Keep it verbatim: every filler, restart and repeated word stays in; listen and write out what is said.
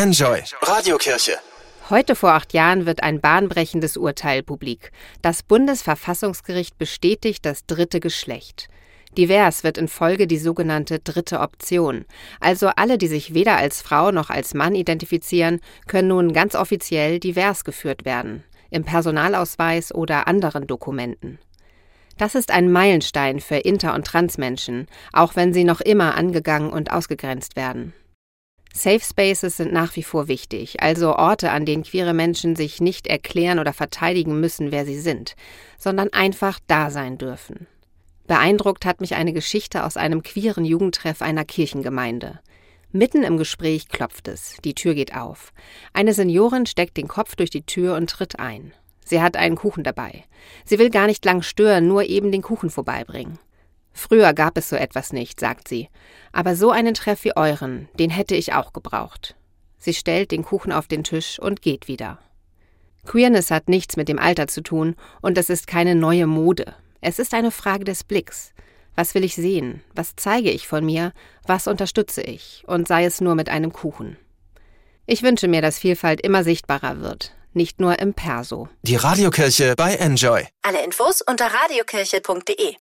Enjoy Radiokirche. Heute vor acht Jahren wird ein bahnbrechendes Urteil publik. Das Bundesverfassungsgericht bestätigt das dritte Geschlecht. Divers wird in Folge die sogenannte dritte Option. Also alle, die sich weder als Frau noch als Mann identifizieren, können nun ganz offiziell divers geführt werden. Im Personalausweis oder anderen Dokumenten. Das ist ein Meilenstein für Inter- und Transmenschen, auch wenn sie noch immer angegangen und ausgegrenzt werden. Safe Spaces sind nach wie vor wichtig, also Orte, an denen queere Menschen sich nicht erklären oder verteidigen müssen, wer sie sind, sondern einfach da sein dürfen. Beeindruckt hat mich eine Geschichte aus einem queeren Jugendtreff einer Kirchengemeinde. Mitten im Gespräch klopft es, die Tür geht auf. Eine Seniorin steckt den Kopf durch die Tür und tritt ein. Sie hat einen Kuchen dabei. Sie will gar nicht lang stören, nur eben den Kuchen vorbeibringen. Früher gab es so etwas nicht, sagt sie. Aber so einen Treff wie euren, den hätte ich auch gebraucht. Sie stellt den Kuchen auf den Tisch und geht wieder. Queerness hat nichts mit dem Alter zu tun und es ist keine neue Mode. Es ist eine Frage des Blicks. Was will ich sehen? Was zeige ich von mir? Was unterstütze ich? Und sei es nur mit einem Kuchen. Ich wünsche mir, dass Vielfalt immer sichtbarer wird. Nicht nur im Perso. Die Radiokirche bei Enjoy. Alle Infos unter radiokirche punkt de.